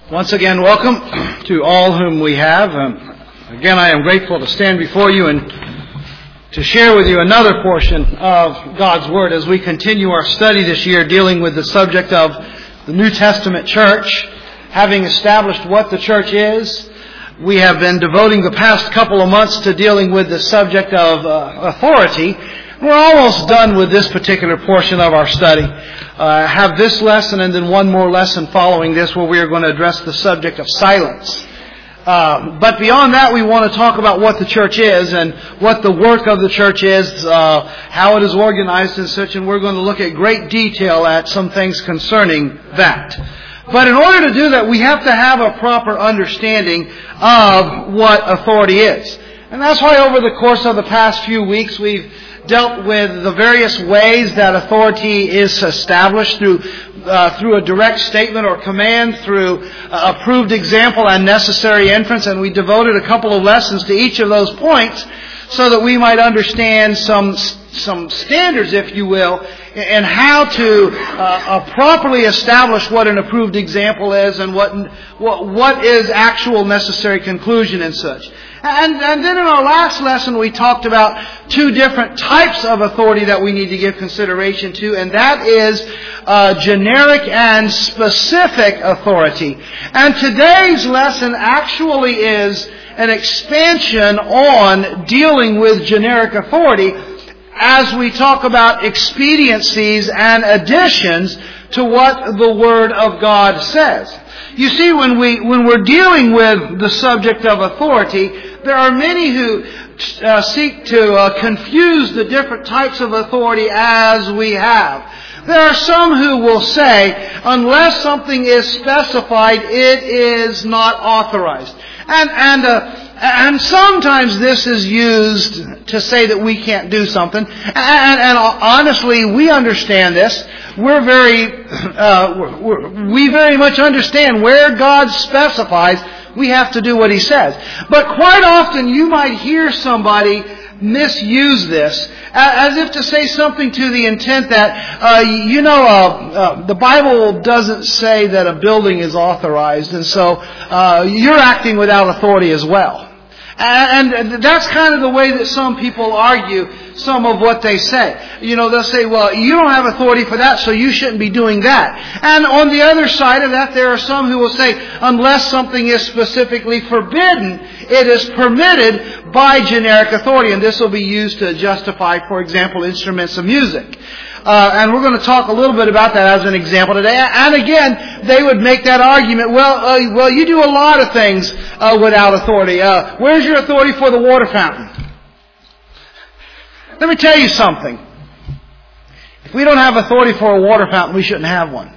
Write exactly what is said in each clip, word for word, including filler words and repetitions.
Once again, welcome to all whom we have. Um, again, I am grateful to stand before you and to share with you another portion of God's Word as we continue our study this year dealing with the subject of the New Testament church. Having established what the church is, we have been devoting the past couple of months to dealing with the subject of uh, authority. We're almost done with this particular portion of our study. I uh, have this lesson and then one more lesson following this where we are going to address the subject of silence. Uh, but beyond that, we want to talk about what the church is and what the work of the church is, uh, how it is organized and such, and we're going to look at great detail at some things concerning that. But in order to do that, we have to have a proper understanding of what authority is. And that's why over the course of the past few weeks, we've dealt with the various ways that authority is established through uh, through a direct statement or command, through uh, approved example and necessary inference, and we devoted a couple of lessons to each of those points so that we might understand some some standards, if you will, and how to uh, uh, properly establish what an approved example is and what what, what is actual necessary conclusion and such. And, and then in our last lesson we talked about two different types of authority that we need to give consideration to, and that is uh, generic and specific authority. And today's lesson actually is an expansion on dealing with generic authority as we talk about expediencies and additions to what the Word of God says. You see, when we when we're dealing with the subject of authority, there are many who uh, seek to uh, confuse the different types of authority as we have. There are some who will say, unless something is specified, it is not authorized. And and uh, and sometimes this is used to say that we can't do something. And, and, and honestly, we understand this. We're very, uh, we're, we're, we very much understand where God specifies we have to do what He says. But quite often you might hear somebody misuse this as if to say something to the intent that, uh, you know, uh, uh, the Bible doesn't say that a building is authorized, and so uh, you're acting without authority as well. And that's kind of the way that some people argue some of what they say. You know, they'll say, well, you don't have authority for that, so you shouldn't be doing that. And on the other side of that, there are some who will say, unless something is specifically forbidden, it is permitted by generic authority. And this will be used to justify, for example, instruments of music. Uh, and we're going to talk a little bit about that as an example today. And again, they would make that argument, well, uh, well, you do a lot of things uh, without authority. Uh, where's your authority for the water fountain? Let me tell you something. If we don't have authority for a water fountain, we shouldn't have one.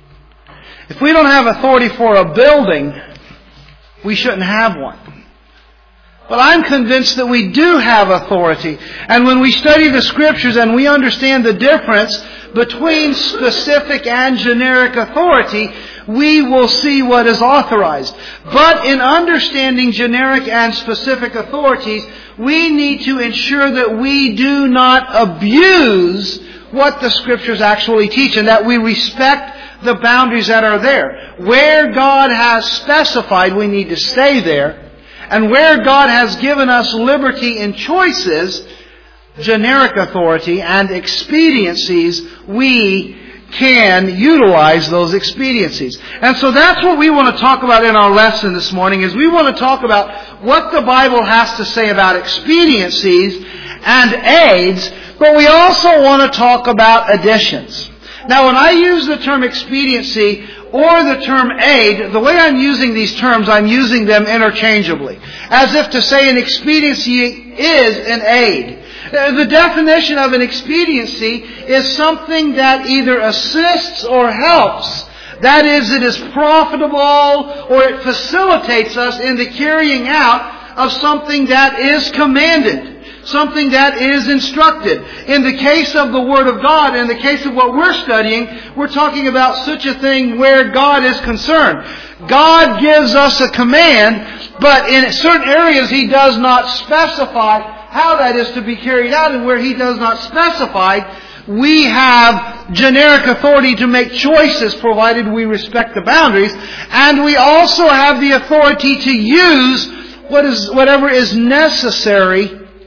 If we don't have authority for a building, we shouldn't have one. But I'm convinced that we do have authority. And when we study the Scriptures and we understand the difference between specific and generic authority, we will see what is authorized. But in understanding generic and specific authorities, we need to ensure that we do not abuse what the Scriptures actually teach and that we respect the boundaries that are there. Where God has specified, we need to stay there. And where God has given us liberty in choices, generic authority and expediencies, we can utilize those expediencies. And so that's what we want to talk about in our lesson this morning, is we want to talk about what the Bible has to say about expediencies and aids, but we also want to talk about additions. Now, when I use the term expediency or the term aid, the way I'm using these terms, I'm using them interchangeably. As if to say an expediency is an aid. The definition of an expediency is something that either assists or helps. That is, it is profitable or it facilitates us in the carrying out of something that is commanded. Something that is instructed. In the case of the Word of God, in the case of what we're studying, we're talking about such a thing where God is concerned. God gives us a command, but in certain areas He does not specify how that is to be carried out, and where He does not specify, we have generic authority to make choices provided we respect the boundaries, and we also have the authority to use what is whatever is necessary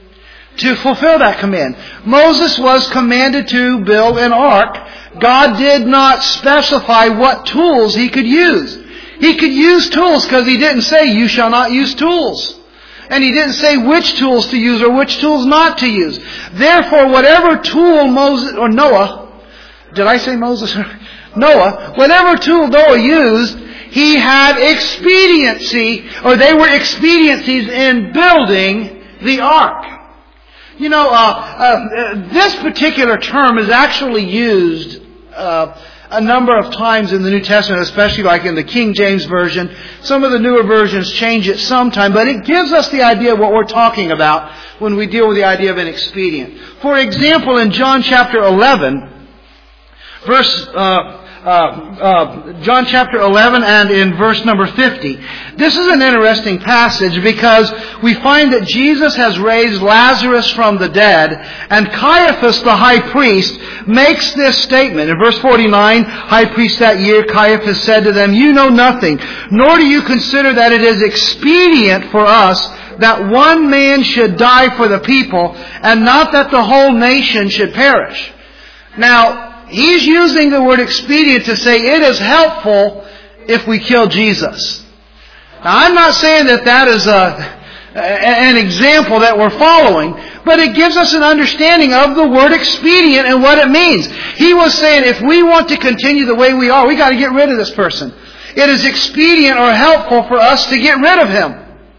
to fulfill that command. Moses was commanded to build an ark. God did not specify what tools he could use. He could use tools because he didn't say, you shall not use tools. And he didn't say which tools to use or which tools not to use. Therefore, whatever tool Moses, or Noah, did I say Moses? Noah, whatever tool Noah used, he had expediency, or they were expediencies in building the ark. You know, uh, uh, this particular term is actually used uh, a number of times in the New Testament, especially like in the King James Version. Some of the newer versions change it sometime, but it gives us the idea of what we're talking about when we deal with the idea of an expedient. For example, in John chapter eleven, verse uh, uh, uh, John chapter eleven and in verse number fifty, this is an interesting passage because we find that Jesus has raised Lazarus from the dead, and Caiaphas the high priest makes this statement. In verse forty-nine, high priest that year, Caiaphas said to them, you know nothing, nor do you consider that it is expedient for us that one man should die for the people, and not that the whole nation should perish. Now, he's using the word expedient to say it is helpful if we kill Jesus. Now, I'm not saying that that is a, an example that we're following, but it gives us an understanding of the word expedient and what it means. He was saying if we want to continue the way we are, we got to get rid of this person. It is expedient or helpful for us to get rid of him.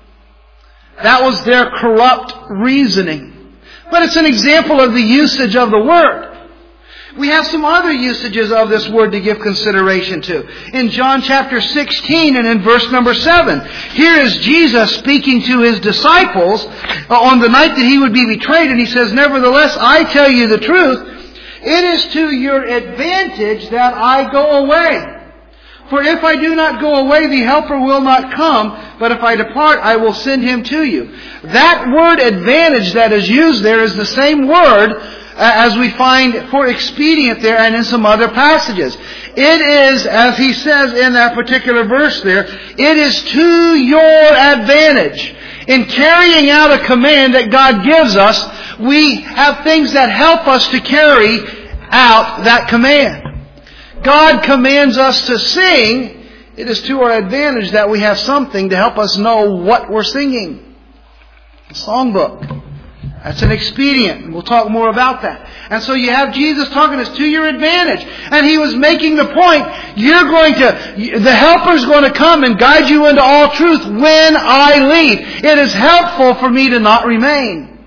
That was their corrupt reasoning. But it's an example of the usage of the word. We have some other usages of this word to give consideration to. In John chapter sixteen and in verse number seven, here is Jesus speaking to his disciples on the night that he would be betrayed, and he says, nevertheless, I tell you the truth, it is to your advantage that I go away. For if I do not go away, the Helper will not come, but if I depart, I will send him to you. That word advantage that is used there is the same word as we find for expedient there and in some other passages. It is, as he says in that particular verse there, it is to your advantage. In carrying out a command that God gives us, we have things that help us to carry out that command. God commands us to sing. It is to our advantage that we have something to help us know what we're singing. A songbook. That's an expedient. We'll talk more about that. And so you have Jesus talking, it's to your advantage. And he was making the point, you're going to, the Helper's going to come and guide you into all truth when I leave. It is helpful for me to not remain.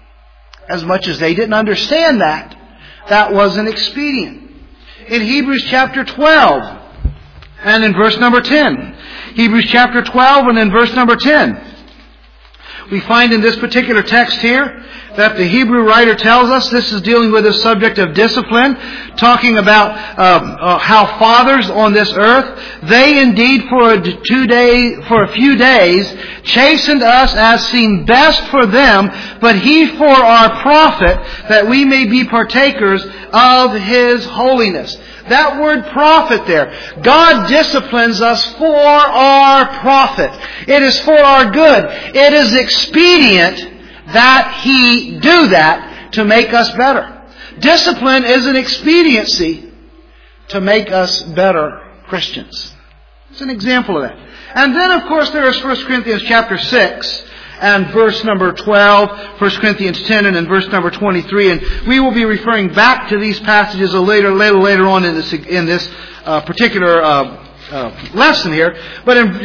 As much as they didn't understand that, that was an expedient. In Hebrews chapter twelve and in verse number ten. Hebrews chapter twelve and in verse number ten. We find in this particular text here that the Hebrew writer tells us this is dealing with the subject of discipline, talking about um, uh, how fathers on this earth, they indeed for a two day, for a few days chastened us as seemed best for them, but he for our profit, that we may be partakers of his holiness. That word profit there. God disciplines us for our profit. It is for our good. It is expedient that He do that to make us better. Discipline is an expediency to make us better Christians. It's an example of that. And then, of course, there is First Corinthians chapter six and verse number twelve, First Corinthians ten and in verse number twenty-three. And we will be referring back to these passages a later, later, later on in this, in this uh, particular uh, uh, lesson here. But in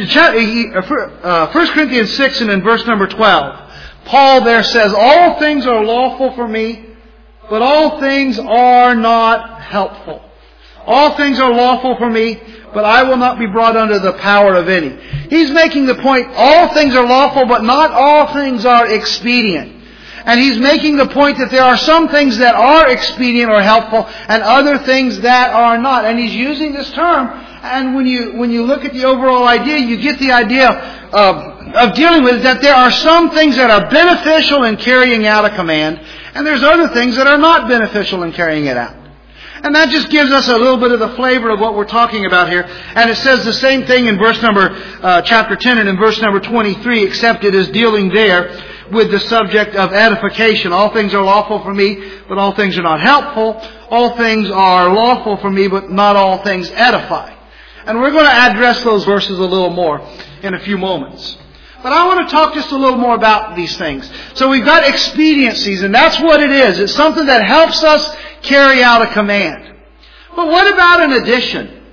uh, First Corinthians six and in verse number twelve, Paul there says, all things are lawful for me, but all things are not helpful. All things are lawful for me, but I will not be brought under the power of any. He's making the point, all things are lawful, but not all things are expedient. And he's making the point that there are some things that are expedient or helpful, and other things that are not. And he's using this term, and when you when you look at the overall idea, you get the idea of, of dealing with that there are some things that are beneficial in carrying out a command, And there's other things that are not beneficial in carrying it out. And that just gives us a little bit of the flavor of what we're talking about here. And it says the same thing in verse number, uh, chapter ten and in verse number twenty-three, except it is dealing there with the subject of edification. All things are lawful for me, but all things are not helpful. All things are lawful for me, but not all things edify. And we're going to address those verses a little more in a few moments. But I want to talk just a little more about these things. So we've got expediencies, and that's what it is. It's something that helps us carry out a command. But what about an addition?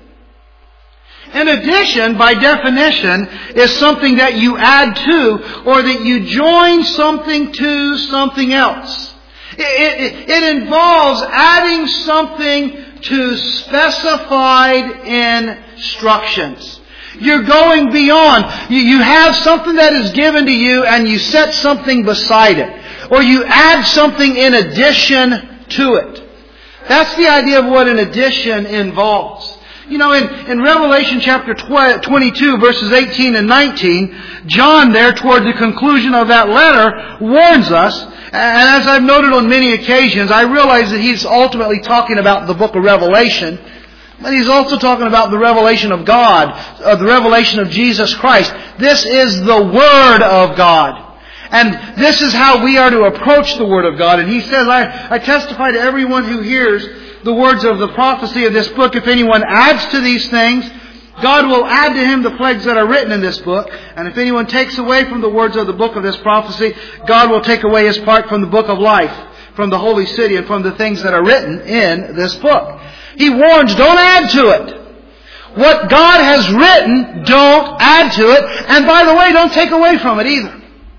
An addition, by definition, is something that you add to, or that you join something to something else. It, it, it involves adding something to specified instructions. You're going beyond. You, you have something that is given to you and you set something beside it. Or you add something in addition to it. That's the idea of what an addition involves. You know, in, in Revelation chapter twenty-two, verses eighteen and nineteen, John there, toward the conclusion of that letter, warns us, and as I've noted on many occasions, I realize that he's ultimately talking about the book of Revelation, but he's also talking about the revelation of God, uh, the revelation of Jesus Christ. This is the Word of God. And this is how we are to approach the Word of God. And he says, I, I testify to everyone who hears the words of the prophecy of this book. If anyone adds to these things, God will add to him the plagues that are written in this book. And if anyone takes away from the words of the book of this prophecy, God will take away his part from the book of life, from the holy city, and from the things that are written in this book. He warns, don't add to it. What God has written, don't add to it. And by the way, don't take away from it either.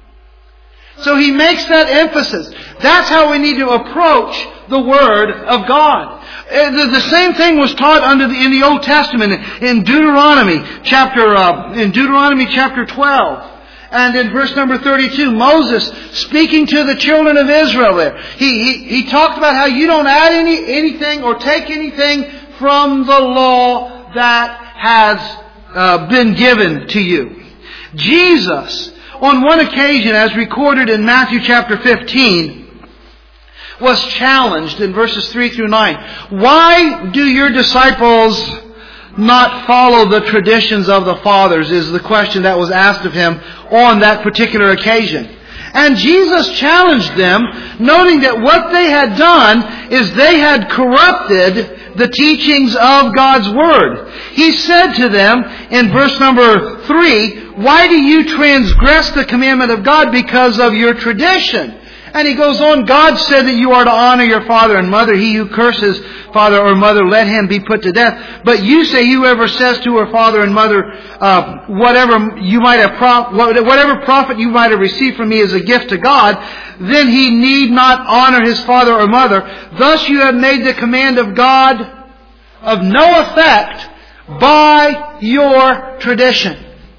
So he makes that emphasis. That's how we need to approach the Word of God. The, the same thing was taught under the, in the Old Testament, in Deuteronomy chapter uh, in Deuteronomy chapter twelve, and in verse number thirty-two, Moses speaking to the children of Israel. There, he he, he talked about how you don't add any anything or take anything from the law that has uh, been given to you. Jesus, on one occasion, as recorded in Matthew chapter fifteen, was challenged in verses three through nine. Why do your disciples not follow the traditions of the fathers, is the question that was asked of him on that particular occasion. And Jesus challenged them, noting that what they had done is they had corrupted the teachings of God's Word. He said to them in verse number three, why do you transgress the commandment of God because of your tradition? And he goes on, God said that you are to honor your father and mother. He who curses father or mother, let him be put to death. But you say, whoever says to her father and mother, uh, whatever you might have, pro- whatever profit you might have received from me is a gift to God, then he need not honor his father or mother. Thus you have made the command of God of no effect by your tradition.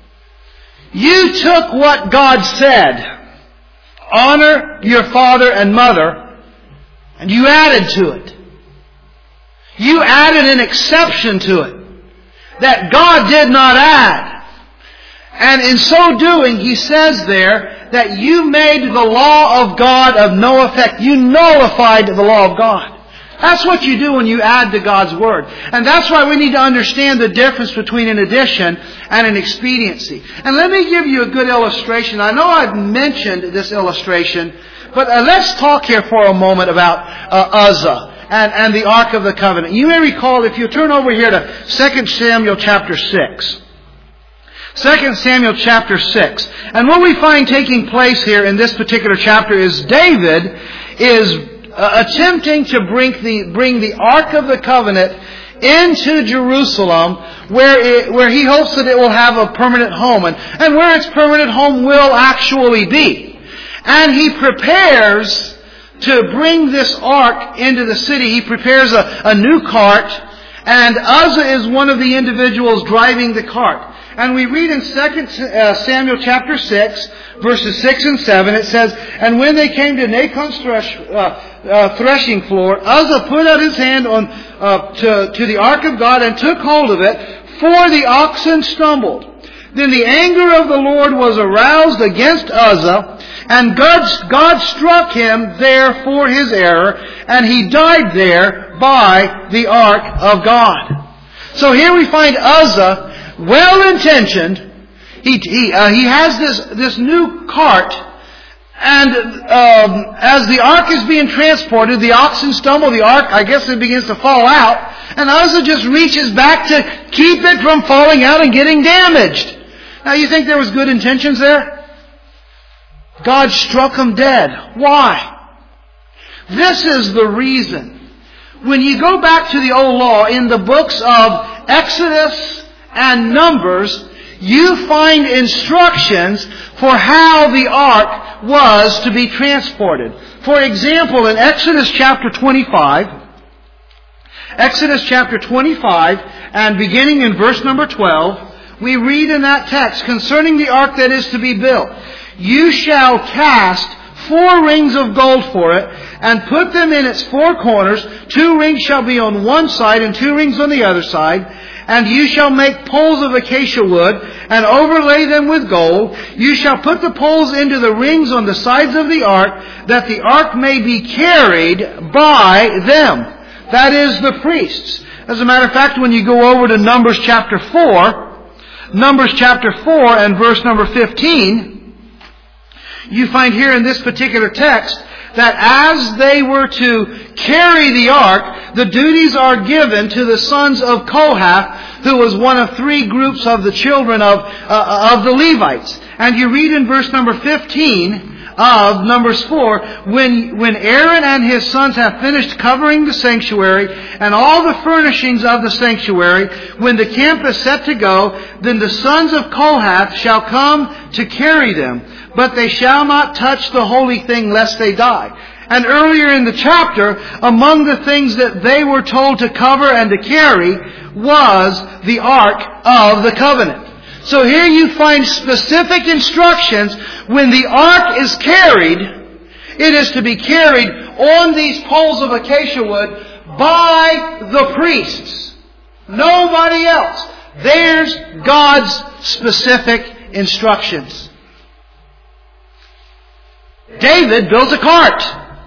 You took what God said, honor your father and mother, and you added to it. You added an exception to it that God did not add. And in so doing, he says there that you made the law of God of no effect. You nullified the law of God. That's what you do when you add to God's Word. And that's why we need to understand the difference between an addition and an expediency. And let me give you a good illustration. I know I've mentioned this illustration, but uh, let's talk here for a moment about uh, Uzzah and, and the Ark of the Covenant. You may recall, if you turn over here to Second Samuel chapter six. Second Samuel chapter six. And what we find taking place here in this particular chapter is David is Uh, attempting to bring the bring the Ark of the Covenant into Jerusalem, where it, where he hopes that it will have a permanent home, and, and where its permanent home will actually be. And he prepares to bring this Ark into the city. He prepares a, a new cart, and Uzzah is one of the individuals driving the cart. And we read in Second Samuel chapter six, verses six and seven, it says, and when they came to Nachon's thresh, uh, uh, threshing floor, Uzzah put out his hand on uh, to, to the ark of God and took hold of it, for the oxen stumbled. Then the anger of the Lord was aroused against Uzzah, And God, God struck him there for his error, and he died there by the ark of God. So here we find Uzzah, well-intentioned. He, he, uh, he has this, this new cart, and um, as the ark is being transported, the oxen stumble, the ark, I guess it begins to fall out, and Uzzah just reaches back to keep it from falling out and getting damaged. Now you think there was good intentions there? God struck him dead. Why? This is the reason. When you go back to the old law, in the books of Exodus and Numbers, you find instructions for how the ark was to be transported. For example, in Exodus chapter twenty-five, Exodus chapter twenty-five, and beginning in verse number twelve, we read in that text concerning the ark that is to be built, "You shall cast four rings of gold for it, and put them in its four corners. Two rings shall be on one side, and two rings on the other side. And you shall make poles of acacia wood, and overlay them with gold. You shall put the poles into the rings on the sides of the ark, that the ark may be carried by them." That is, the priests. As a matter of fact, when you go over to Numbers chapter four, Numbers chapter four and verse number fifteen, you find here in this particular text that as they were to carry the ark, the duties are given to the sons of Kohath, who was one of three groups of the children of, uh, of the Levites. And you read in verse number fifteen of Numbers four, when, when Aaron and his sons have finished covering the sanctuary and all the furnishings of the sanctuary, when the camp is set to go, then the sons of Kohath shall come to carry them, but they shall not touch the holy thing lest they die. And earlier in the chapter, among the things that they were told to cover and to carry was the Ark of the Covenant. So here you find specific instructions. When the ark is carried, it is to be carried on these poles of acacia wood by the priests. Nobody else. There's God's specific instructions. David built a cart.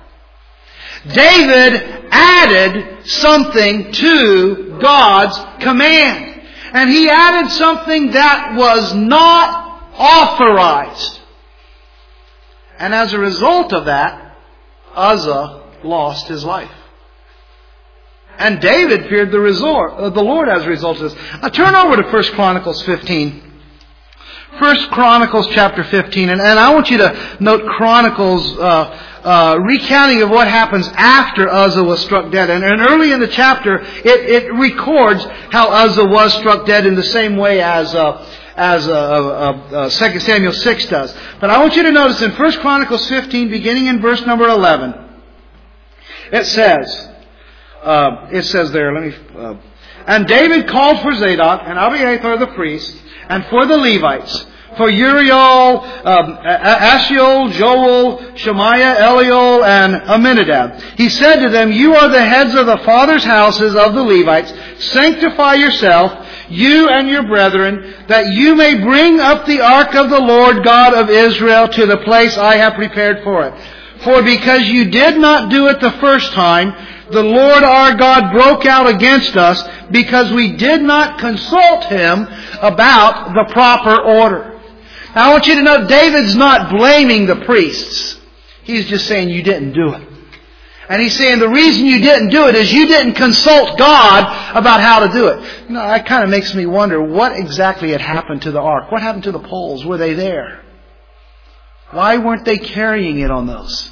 David added something to God's command. And he added something that was not authorized. And as a result of that, Uzzah lost his life. And David feared the, resort, uh, the Lord as a result of this. Now turn over to First Chronicles fifteen. First Chronicles chapter fifteen. And, and I want you to note Chronicles uh, uh, recounting of what happens after Uzzah was struck dead. And, and early in the chapter, it, it records how Uzzah was struck dead in the same way as uh, as uh, uh, uh, Second Samuel six does. But I want you to notice in First Chronicles fifteen, beginning in verse number eleven, it says, uh, it says there, let me, uh, "And David called for Zadok and Abiathar the priests, and for the Levites, for Uriel, um, Ashiel, Joel, Shemaiah, Eliel, and Aminadab. He said to them, 'You are the heads of the fathers' houses of the Levites. Sanctify yourself, you and your brethren, that you may bring up the ark of the Lord God of Israel to the place I have prepared for it. For because you did not do it the first time, the Lord our God broke out against us, because we did not consult Him about the proper order.'" Now I want you to know, David's not blaming the priests. He's just saying you didn't do it. And he's saying the reason you didn't do it is you didn't consult God about how to do it. You know, that kind of makes me wonder what exactly had happened to the ark. What happened to the poles? Were they there? Why weren't they carrying it on those?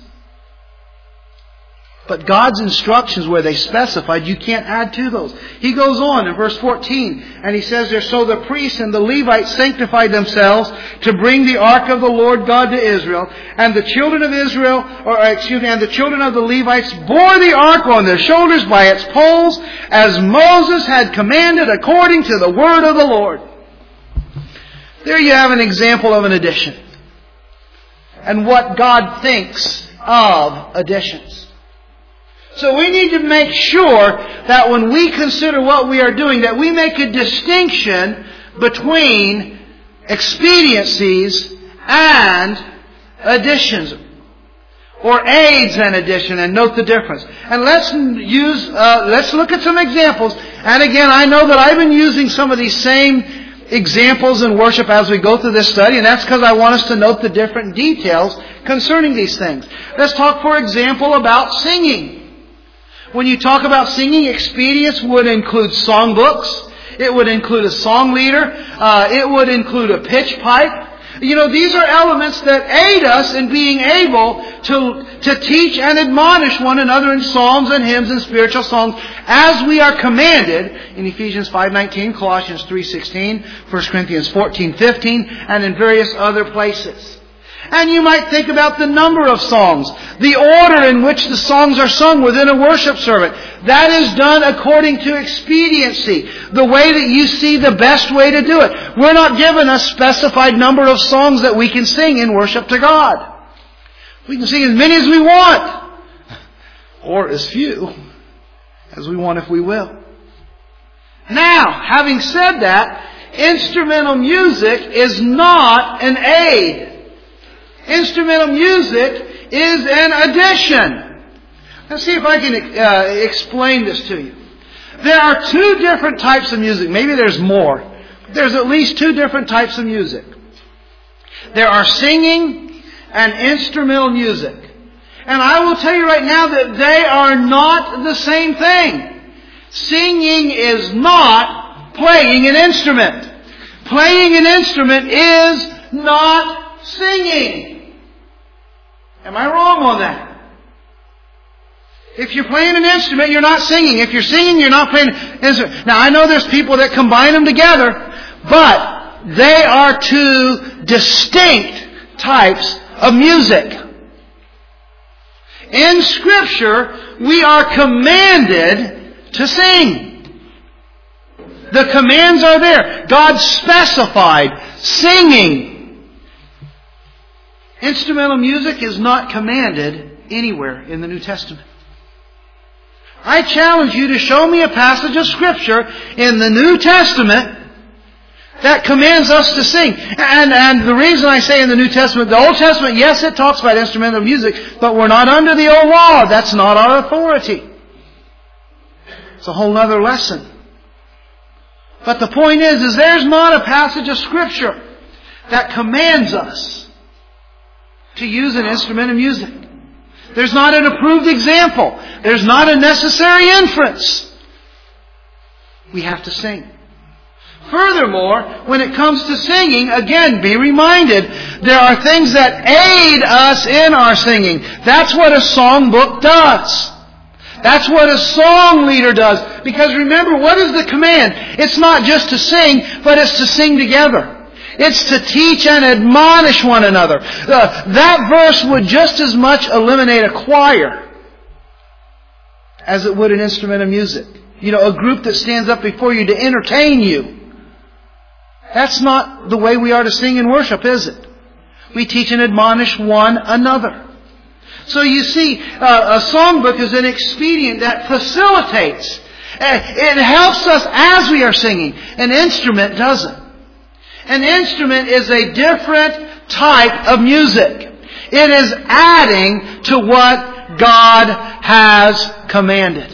But God's instructions, where they specified, you can't add to those. He goes on in verse fourteen, and he says there, "So the priests and the Levites sanctified themselves to bring the ark of the Lord God to Israel. And the children of Israel, or excuse me, and the children of the Levites bore the ark on their shoulders by its poles, as Moses had commanded according to the word of the Lord." There you have an example of an addition. And what God thinks of additions. So we need to make sure that when we consider what we are doing, that we make a distinction between expediencies and additions, or aids an addition, and note the difference. And let's use, uh, let's look at some examples. And again, I know that I've been using some of these same examples in worship as we go through this study, and that's because I want us to note the different details concerning these things. Let's talk, for example, about singing. When you talk about singing, expedience would include songbooks. It would include a song leader. Uh, it would include a pitch pipe. You know, these are elements that aid us in being able to, to teach and admonish one another in psalms and hymns and spiritual songs as we are commanded in Ephesians five nineteen, Colossians three sixteen, First Corinthians fourteen fifteen, and in various other places. And you might think about the number of songs, the order in which the songs are sung within a worship service. That is done according to expediency, the way that you see the best way to do it. We're not given a specified number of songs that we can sing in worship to God. We can sing as many as we want, or as few as we want if we will. Now, having said that, instrumental music is not an aid. Instrumental music is an addition. Let's see if I can uh, explain this to you. There are two different types of music. Maybe there's more. But there's at least two different types of music. There are singing and instrumental music. And I will tell you right now that they are not the same thing. Singing is not playing an instrument. Playing an instrument is not singing. Am I wrong on that? If you're playing an instrument, you're not singing. If you're singing, you're not playing an instrument. Now, I know there's people that combine them together, but they are two distinct types of music. In Scripture, we are commanded to sing. The commands are there. God specified singing. Instrumental music is not commanded anywhere in the New Testament. I challenge you to show me a passage of Scripture in the New Testament that commands us to sing. And, and the reason I say in the New Testament, the Old Testament, yes, it talks about instrumental music, but we're not under the old law. That's not our authority. It's a whole other lesson. But the point is, is there's not a passage of Scripture that commands us to use an instrument of music. There's not an approved example. There's not a necessary inference. We have to sing. Furthermore, when it comes to singing, again, be reminded, there are things that aid us in our singing. That's what a songbook does. That's what a song leader does. Because remember, what is the command? It's not just to sing, but it's to sing together. It's to teach and admonish one another. Uh, that verse would just as much eliminate a choir as it would an instrument of music. You know, a group that stands up before you to entertain you. That's not the way we are to sing in worship, is it? We teach and admonish one another. So you see, uh, a songbook is an expedient that facilitates. It helps us as we are singing. An instrument doesn't. An instrument is a different type of music. It is adding to what God has commanded.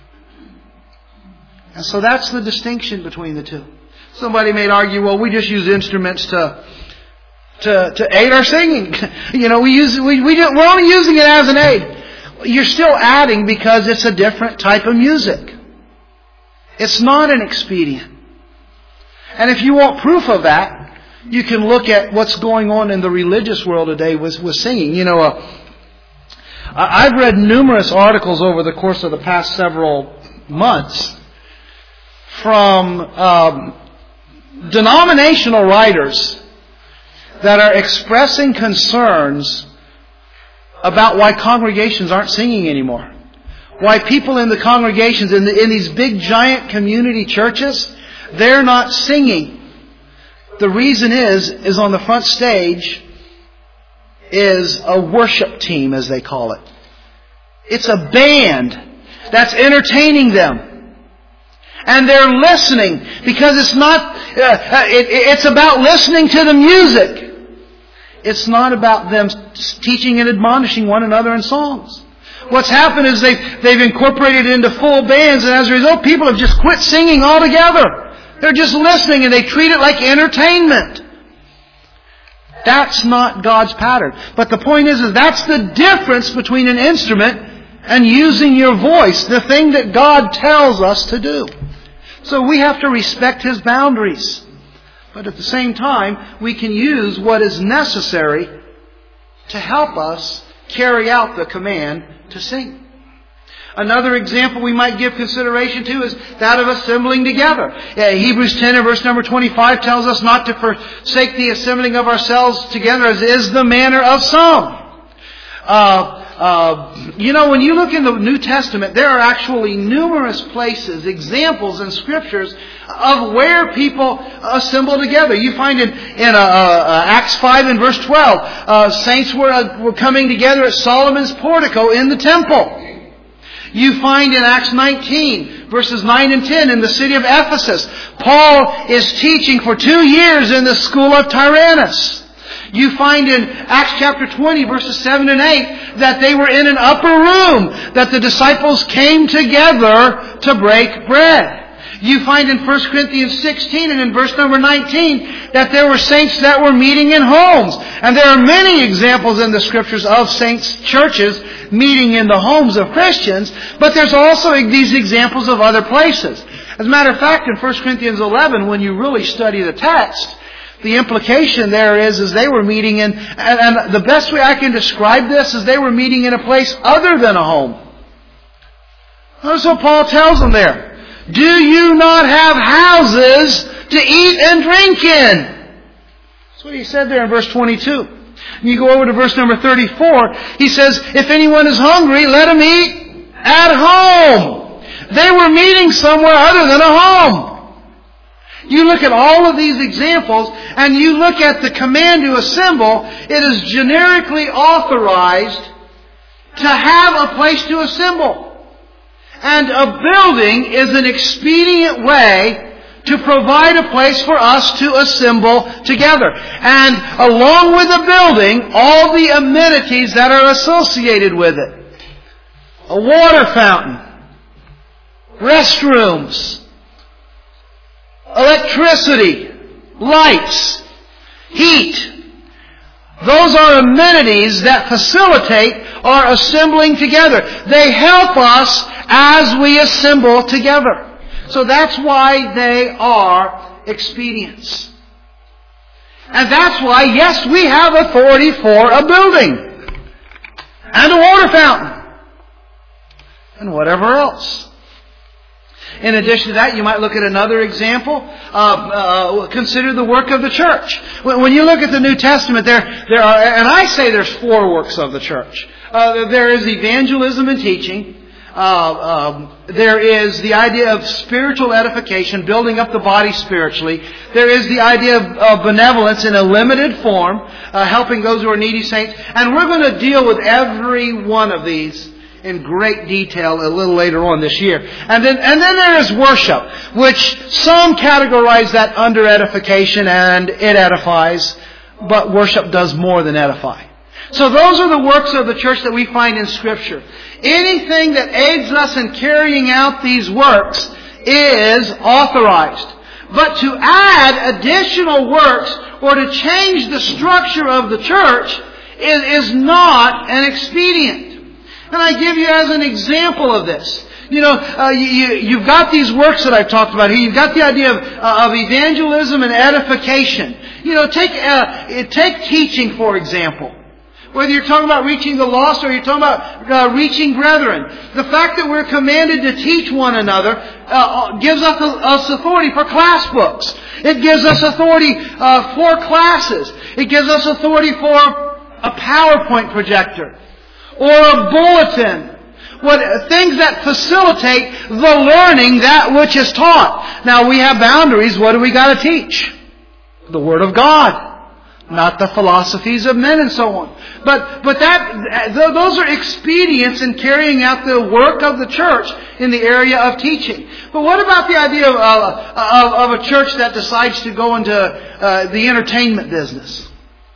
And so that's the distinction between the two. Somebody may argue, well, we just use instruments to to, to aid our singing. You know, we use we we we're only using it as an aid. You're still adding because it's a different type of music. It's not an expedient. And if you want proof of that, you can look at what's going on in the religious world today with, with singing. You know, uh, I've read numerous articles over the course of the past several months from um, denominational writers that are expressing concerns about why congregations aren't singing anymore. Why people in the congregations, in, the, in these big giant community churches, they're not singing. The reason is, is on the front stage is a worship team, as they call it. It's a band that's entertaining them. And they're listening because it's not, uh, it, it's about listening to the music. It's not about them teaching and admonishing one another in songs. What's happened is they've, they've incorporated it into full bands, and as a result, people have just quit singing altogether. They're just listening, and they treat it like entertainment. That's not God's pattern. But the point is, is that's the difference between an instrument and using your voice, the thing that God tells us to do. So we have to respect His boundaries. But at the same time, we can use what is necessary to help us carry out the command to sing. Another example we might give consideration to is that of assembling together. Yeah, Hebrews ten and verse number twenty-five tells us not to forsake the assembling of ourselves together, as is the manner of some. Uh, uh, you know, when you look in the New Testament, there are actually numerous places, examples in Scriptures of where people assemble together. You find in, in uh, uh, Acts five and verse twelve, uh, saints were, uh, were coming together at Solomon's portico in the temple. You find in Acts nineteen, verses nine and ten, in the city of Ephesus, Paul is teaching for two years in the school of Tyrannus. You find in Acts chapter twenty, verses seven and eight, that they were in an upper room, that the disciples came together to break bread. You find in First Corinthians sixteen and in verse number nineteen that there were saints that were meeting in homes. And there are many examples in the Scriptures of saints' churches meeting in the homes of Christians, but there's also these examples of other places. As a matter of fact, in First Corinthians eleven, when you really study the text, the implication there is, is they were meeting in, and, and the best way I can describe this is they were meeting in a place other than a home. That's what Paul tells them there. Do you not have houses to eat and drink in? That's what he said there in verse twenty-two. You go over to verse number thirty-four. He says, if anyone is hungry, let him eat at home. They were meeting somewhere other than a home. You look at all of these examples, and you look at the command to assemble, it is generically authorized to have a place to assemble. And a building is an expedient way to provide a place for us to assemble together. And along with the building, all the amenities that are associated with it. A water fountain, restrooms, electricity, lights, heat. Those are amenities that facilitate our assembling together. They help us as we assemble together. So that's why they are expedients. And that's why, yes, we have authority for a building and a water fountain and whatever else. In addition to that, you might look at another example. Uh, uh, consider the work of the church. When, when you look at the New Testament, there, there are, and I say there's four works of the church. Uh, there is evangelism and teaching. Uh, um, there is the idea of spiritual edification, building up the body spiritually. There is the idea of, of benevolence in a limited form, uh, helping those who are needy saints. And we're going to deal with every one of these in great detail a little later on this year. And then, and then there is worship, which some categorize that under edification, and it edifies, but worship does more than edify. So those are the works of the church that we find in Scripture. Anything that aids us in carrying out these works is authorized. But to add additional works or to change the structure of the church is, is not an expedient. And I give you as an example of this. You know, uh, you, you've got these works that I've talked about here. You've got the idea of, uh, of evangelism and edification. You know, take uh, take teaching, for example. Whether you're talking about reaching the lost or you're talking about uh, reaching brethren. The fact that we're commanded to teach one another uh, gives us, us authority for class books. It gives us authority uh, for classes. It gives us authority for a PowerPoint projector or a bulletin. What, things that facilitate the learning that which is taught. Now we have boundaries. What do we got to teach? The Word of God. Not the philosophies of men and so on. But but that those are expedients in carrying out the work of the church in the area of teaching. But what about the idea of, uh, of, of a church that decides to go into uh, the entertainment business?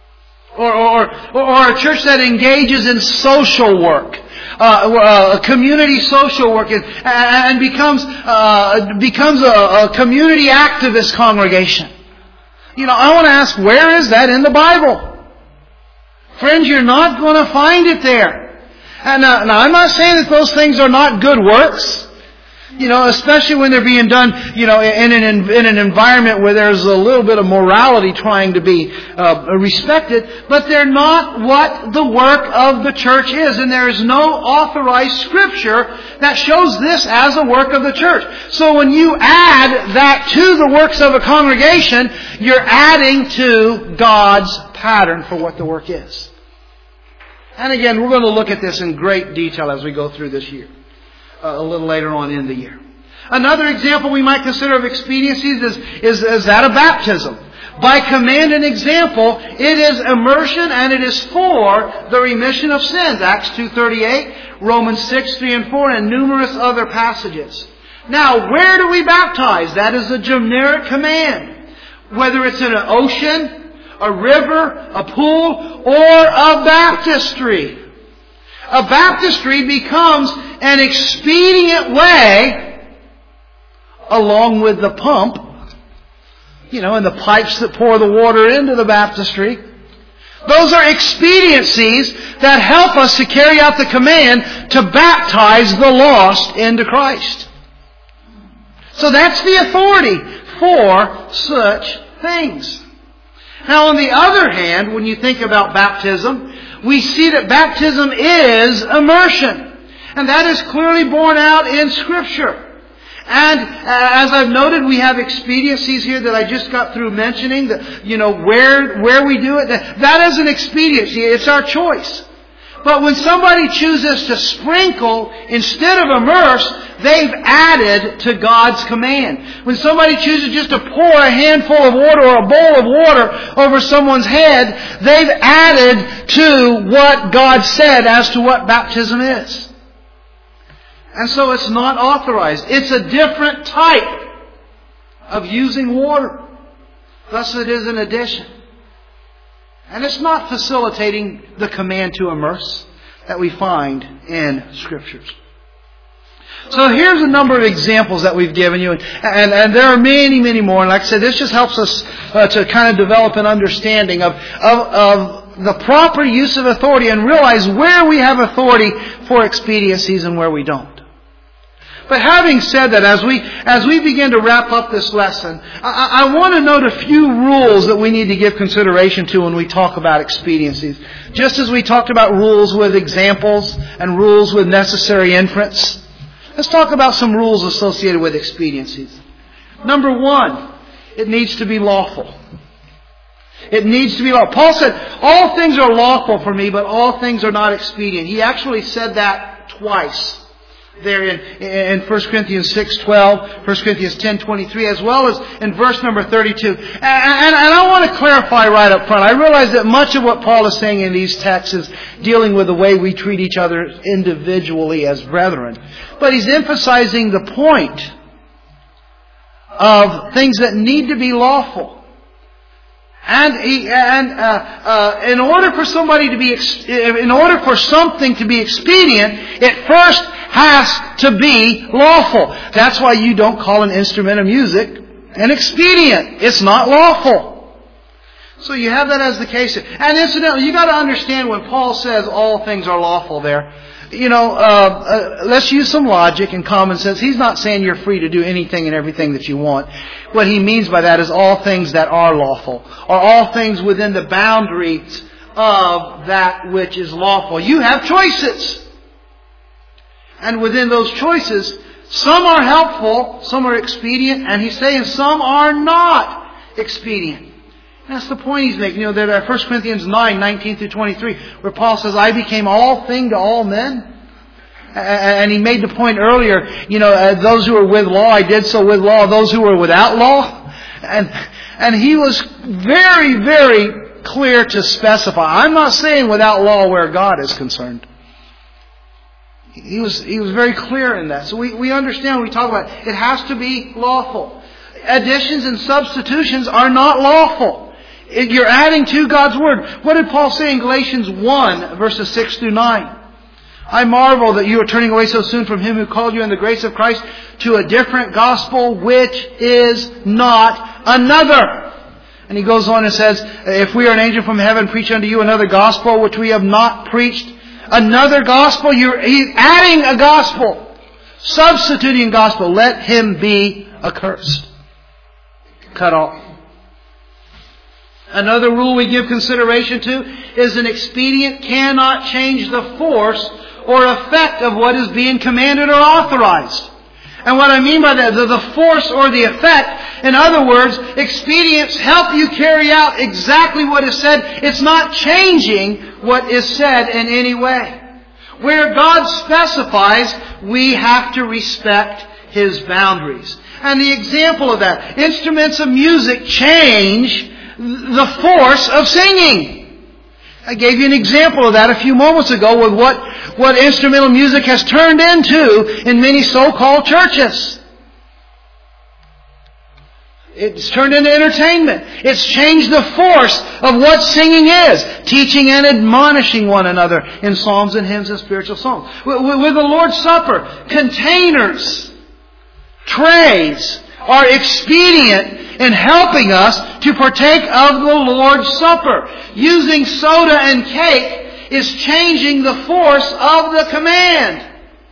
Or, or, or a church that engages in social work. Uh, uh, community social work and, and becomes uh, becomes a, a community activist congregation. You know, I want to ask, where is that in the Bible? Friends, you're not going to find it there. And uh, now, I'm not saying that those things are not good works. You know, especially when they're being done, you know, in an in an environment where there's a little bit of morality trying to be uh, respected, but they're not what the work of the church is, and there is no authorized scripture that shows this as a work of the church. So when you add that to the works of a congregation, you're adding to God's pattern for what the work is. And again, we're going to look at this in great detail as we go through this year. Uh, a little later on in the year. Another example we might consider of expediencies is, is, is that of baptism. By command and example, it is immersion and it is for the remission of sins. Acts two thirty-eight, Romans six, three and four, and numerous other passages. Now, where do we baptize? That is a generic command. Whether it's in an ocean, a river, a pool, or a baptistry. A baptistry becomes an expedient way, along with the pump, you know, and the pipes that pour the water into the baptistry. Those are expediencies that help us to carry out the command to baptize the lost into Christ. So that's the authority for such things. Now, on the other hand, when you think about baptism, we see that baptism is immersion. And that is clearly borne out in Scripture. And as I've noted, we have expediencies here that I just got through mentioning. That, you know, where where we do it. That is an expediency. It's our choice. But when somebody chooses to sprinkle instead of immerse, they've added to God's command. When somebody chooses just to pour a handful of water or a bowl of water over someone's head, they've added to what God said as to what baptism is. And so it's not authorized. It's a different type of using water. Thus it is an addition. And it's not facilitating the command to immerse that we find in Scriptures. So here's a number of examples that we've given you. And, and, and there are many, many more. And like I said, this just helps us uh, to kind of develop an understanding of, of, of the proper use of authority and realize where we have authority for expediencies and where we don't. But having said that, as we as we begin to wrap up this lesson, I, I want to note a few rules that we need to give consideration to when we talk about expediencies. Just as we talked about rules with examples and rules with necessary inference, let's talk about some rules associated with expediencies. Number one, it needs to be lawful. It needs to be lawful. Paul said, all things are lawful for me, but all things are not expedient. He actually said that twice. There in, in First Corinthians six twelve, First Corinthians ten twenty-three, as well as in verse number thirty-two. And, and, and I want to clarify right up front. I realize that much of what Paul is saying in these texts is dealing with the way we treat each other individually as brethren. But he's emphasizing the point of things that need to be lawful. And, he, and uh, uh, in order for somebody to be, in order for something to be expedient, it first has to be lawful. That's why you don't call an instrument of music an expedient. It's not lawful. So you have that as the case. And incidentally, you got to understand when Paul says all things are lawful there. You know, uh, uh, let's use some logic and common sense. He's not saying you're free to do anything and everything that you want. What he means by that is all things that are lawful, or all things within the boundaries of that which is lawful. You have choices. And within those choices, some are helpful, some are expedient, and he's saying some are not expedient. That's the point he's making. You know, that First Corinthians nine, nineteen through twenty-three, where Paul says, I became all thing to all men. And he made the point earlier, you know, those who were with law, I did so with law. Those who were without law. And, and he was very, very clear to specify. I'm not saying without law where God is concerned. He was, he was very clear in that. So we, we understand when we talk about it, it has to be lawful. Additions and substitutions are not lawful. You're adding to God's Word. What did Paul say in Galatians one, verses six through nine? I marvel that you are turning away so soon from Him who called you in the grace of Christ to a different gospel, which is not another. And he goes on and says, if we are an angel from heaven, preach unto you another gospel, which we have not preached. Another gospel? You're he's adding a gospel. Substituting gospel. Let him be accursed. Cut off. Another rule we give consideration to is an expedient cannot change the force or effect of what is being commanded or authorized. And what I mean by that, the, the force or the effect, in other words, expedients help you carry out exactly what is said. It's not changing what is said in any way. Where God specifies, we have to respect His boundaries. And the example of that, instruments of music change the force of singing. I gave you an example of that a few moments ago with what, what instrumental music has turned into in many so-called churches. It's turned into entertainment. It's changed the force of what singing is. Teaching and admonishing one another in psalms and hymns and spiritual songs. With, with the Lord's Supper, containers, trays are expedient in helping us to partake of the Lord's Supper. Using soda and cake is changing the force of the command.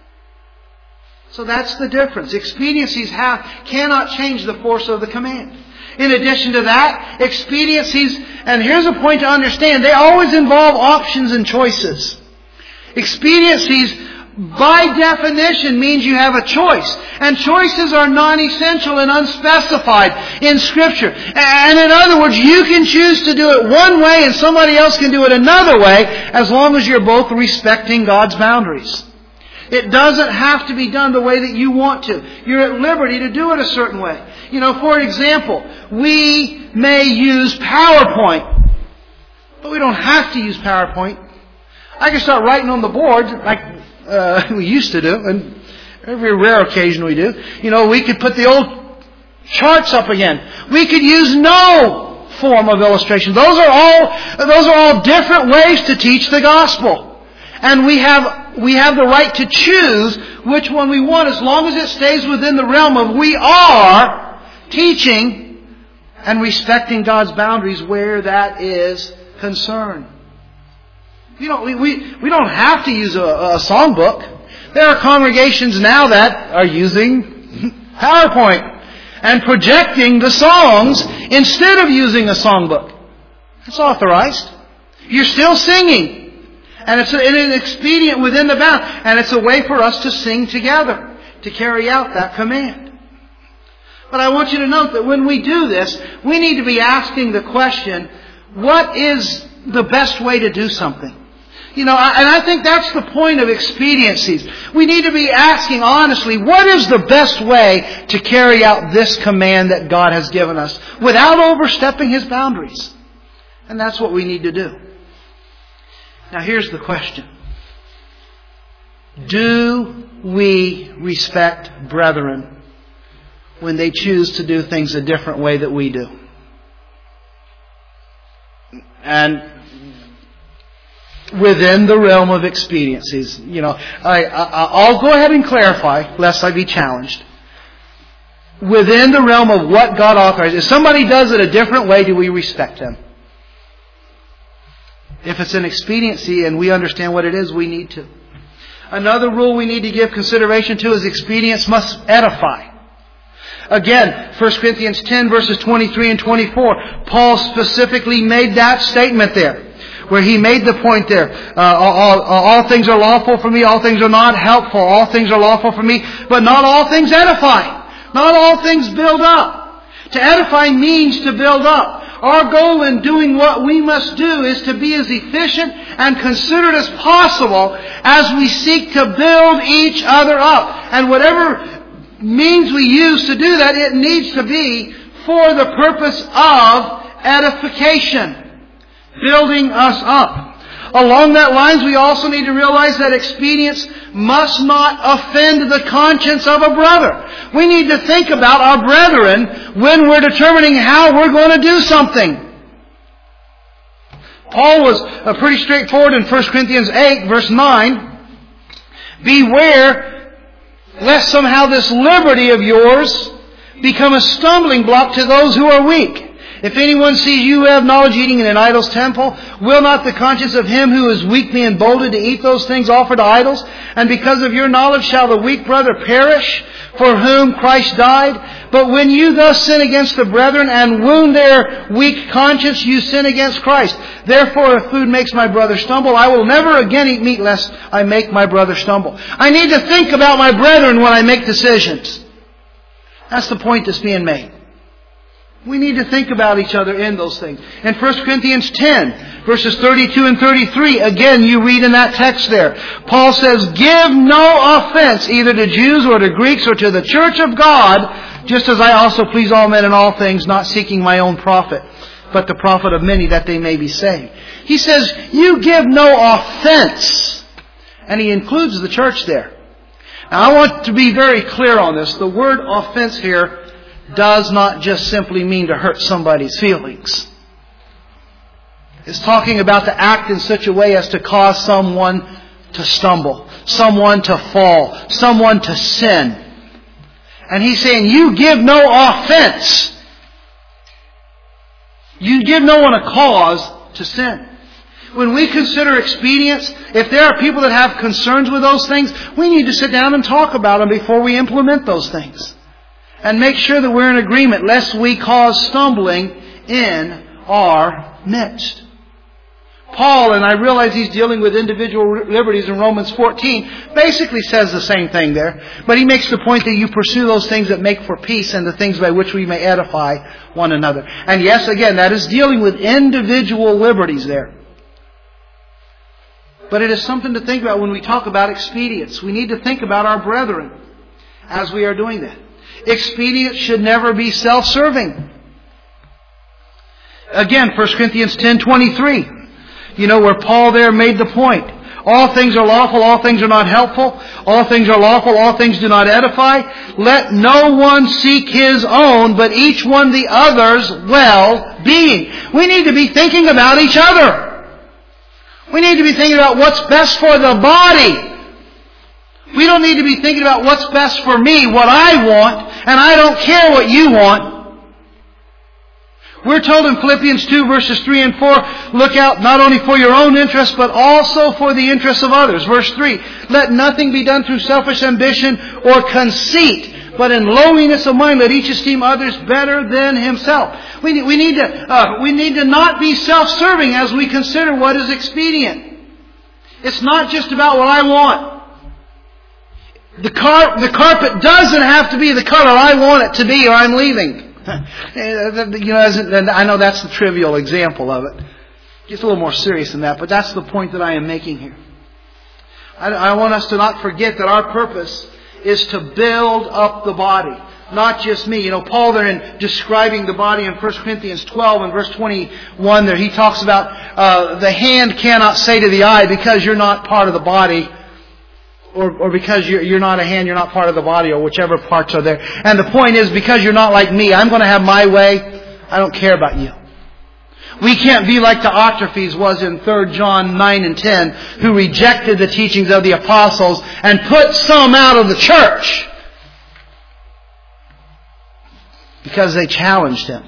So that's the difference. Expediencies have, cannot change the force of the command. In addition to that, expediencies, and here's a point to understand, they always involve options and choices. Expediencies, by definition, means you have a choice. And choices are non-essential and unspecified in Scripture. And in other words, you can choose to do it one way and somebody else can do it another way, as long as you're both respecting God's boundaries. It doesn't have to be done the way that you want to. You're at liberty to do it a certain way. You know, for example, we may use PowerPoint, but we don't have to use PowerPoint. I can start writing on the board like uh, we used to do, and every rare occasion we do. You know, we could put the old charts up again. We could use no form of illustration. Those are all those are all different ways to teach the gospel, and we have. We have the right to choose which one we want, as long as it stays within the realm of we are teaching and respecting God's boundaries where that is concerned. You know, we, we, we don't have to use a, a songbook. There are congregations now that are using PowerPoint and projecting the songs instead of using a songbook. That's authorized. You're still singing. And it's an expedient within the bound. And it's a way for us to sing together, to carry out that command. But I want you to note that when we do this, we need to be asking the question, what is the best way to do something? You know, and I think that's the point of expediencies. We need to be asking honestly, what is the best way to carry out this command that God has given us without overstepping His boundaries? And that's what we need to do. Now here's the question. Do we respect brethren when they choose to do things a different way that we do? And within the realm of expediencies, you know, I, I, I'll go ahead and clarify, lest I be challenged. Within the realm of what God authorizes, if somebody does it a different way, do we respect them? If it's an expediency and we understand what it is, we need to. Another rule we need to give consideration to is expedience must edify. Again, First Corinthians ten verses twenty-three and twenty-four, Paul specifically made that statement there, where he made the point there, uh, all, all, all things are lawful for me, all things are not helpful, all things are lawful for me, but not all things edify. Not all things build up. To edify means to build up. Our goal in doing what we must do is to be as efficient and considerate as possible as we seek to build each other up. And whatever means we use to do that, it needs to be for the purpose of edification, building us up. Along that lines, we also need to realize that expedience must not offend the conscience of a brother. We need to think about our brethren when we're determining how we're going to do something. Paul was uh, pretty straightforward in First Corinthians eight, verse nine. Beware lest somehow this liberty of yours become a stumbling block to those who are weak. If anyone sees you have knowledge eating in an idol's temple, will not the conscience of him who is weak be emboldened to eat those things offered to idols? And because of your knowledge shall the weak brother perish, for whom Christ died? But when you thus sin against the brethren and wound their weak conscience, you sin against Christ. Therefore, if food makes my brother stumble, I will never again eat meat lest I make my brother stumble. I need to think about my brethren when I make decisions. That's the point that's being made. We need to think about each other in those things. In First Corinthians ten, verses thirty-two and thirty-three, again you read in that text there, Paul says, give no offense either to Jews or to Greeks or to the church of God, just as I also please all men in all things, not seeking my own profit, but the profit of many that they may be saved. He says, you give no offense. And he includes the church there. Now I want to be very clear on this. The word offense here does not just simply mean to hurt somebody's feelings. It's talking about to act in such a way as to cause someone to stumble, someone to fall, someone to sin. And he's saying, you give no offense. You give no one a cause to sin. When we consider expedience, if there are people that have concerns with those things, we need to sit down and talk about them before we implement those things. And make sure that we're in agreement, lest we cause stumbling in our midst. Paul, and I realize he's dealing with individual liberties in Romans fourteen, basically says the same thing there. But he makes the point that you pursue those things that make for peace and the things by which we may edify one another. And yes, again, that is dealing with individual liberties there. But it is something to think about when we talk about expedience. We need to think about our brethren as we are doing that. Expedience should never be self-serving. Again, First Corinthians ten twenty-three. You know where Paul there made the point. All things are lawful, all things are not helpful. All things are lawful, all things do not edify. Let no one seek his own, but each one the other's well-being. We need to be thinking about each other. We need to be thinking about what's best for the body. We don't need to be thinking about what's best for me, what I want, and I don't care what you want. We're told in Philippians two verses three and four, look out not only for your own interests, but also for the interests of others. Verse three, let nothing be done through selfish ambition or conceit, but in lowliness of mind let each esteem others better than himself. We need, we need to uh, we need to not be self-serving as we consider what is expedient. It's not just about what I want. The car, the carpet doesn't have to be the color I want it to be or I'm leaving. You know, I know that's the trivial example of it. It's a little more serious than that, but that's the point that I am making here. I, I want us to not forget that our purpose is to build up the body. Not just me. You know, Paul there in describing the body in First Corinthians twelve and verse twenty-one there, he talks about uh, the hand cannot say to the eye, because you're not part of the body, Or, or because you're, you're not a hand, you're not part of the body, or whichever parts are there. And the point is, because you're not like me, I'm going to have my way. I don't care about you. We can't be like Diotrephes was in Third John nine and ten, who rejected the teachings of the apostles and put some out of the church because they challenged him.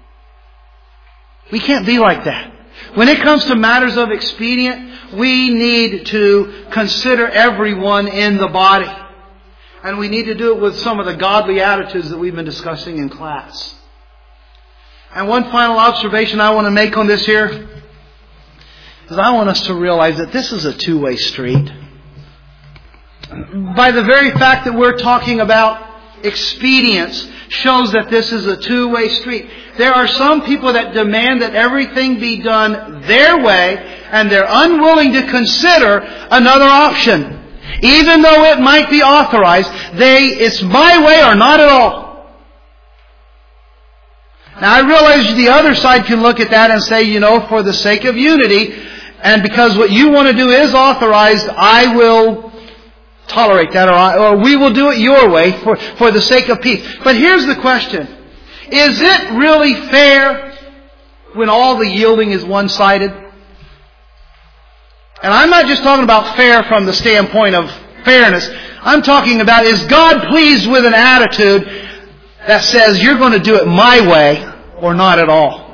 We can't be like that. When it comes to matters of expedient, we need to consider everyone in the body. And we need to do it with some of the godly attitudes that we've been discussing in class. And one final observation I want to make on this here is I want us to realize that this is a two-way street. By the very fact that we're talking about expedience shows that this is a two-way street. There are some people that demand that everything be done their way, and they're unwilling to consider another option. Even though it might be authorized, they, it's my way or not at all. Now I realize the other side can look at that and say, you know, for the sake of unity, and because what you want to do is authorized, I will tolerate that, or, I, or we will do it your way for, for the sake of peace. But here's the question. Is it really fair when all the yielding is one-sided? And I'm not just talking about fair from the standpoint of fairness. I'm talking about, is God pleased with an attitude that says you're going to do it my way or not at all?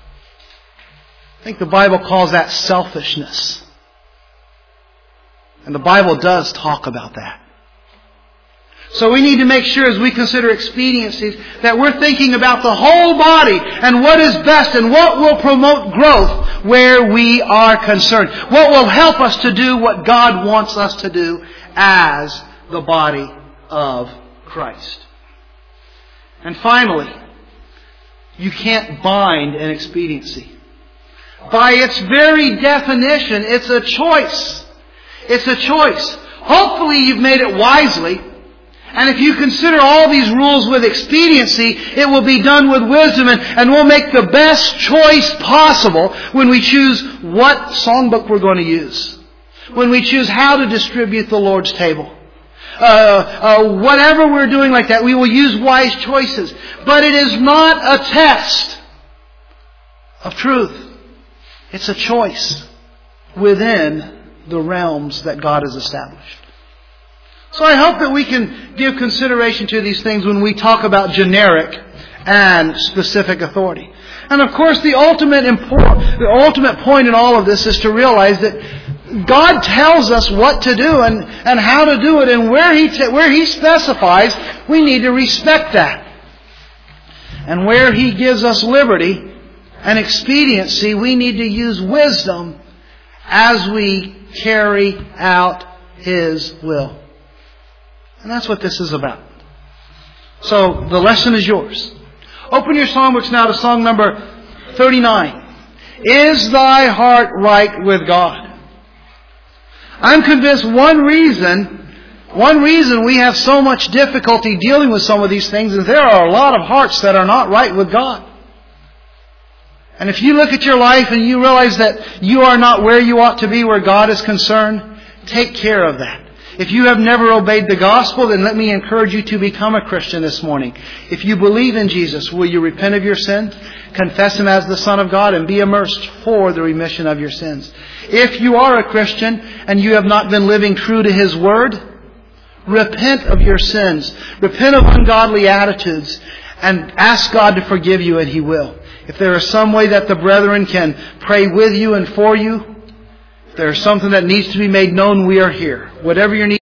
I think the Bible calls that selfishness. And the Bible does talk about that. So we need to make sure as we consider expediencies that we're thinking about the whole body and what is best and what will promote growth where we are concerned. What will help us to do what God wants us to do as the body of Christ. And finally, you can't bind an expediency. By its very definition, it's a choice. It's a choice. Hopefully you've made it wisely. And if you consider all these rules with expediency, it will be done with wisdom, and, and we'll make the best choice possible when we choose what songbook we're going to use. When we choose how to distribute the Lord's table. Uh, uh, whatever we're doing like that, we will use wise choices. But it is not a test of truth. It's a choice within the realms that God has established. So I hope that we can give consideration to these things when we talk about generic and specific authority. And of course, the ultimate import, the ultimate point in all of this is to realize that God tells us what to do and, and how to do it, and where He t- where He specifies, we need to respect that. And where He gives us liberty and expediency, we need to use wisdom as we carry out His will. And that's what this is about. So, the lesson is yours. Open your songbooks now to song number thirty-nine. Is thy heart right with God? I'm convinced one reason, one reason we have so much difficulty dealing with some of these things is there are a lot of hearts that are not right with God. And if you look at your life and you realize that you are not where you ought to be where God is concerned, take care of that. If you have never obeyed the gospel, then let me encourage you to become a Christian this morning. If you believe in Jesus, will you repent of your sins, confess Him as the Son of God, and be immersed for the remission of your sins? If you are a Christian and you have not been living true to His Word, repent of your sins. Repent of ungodly attitudes and ask God to forgive you, and He will. If there is some way that the brethren can pray with you and for you, if there is something that needs to be made known, we are here. Whatever your need.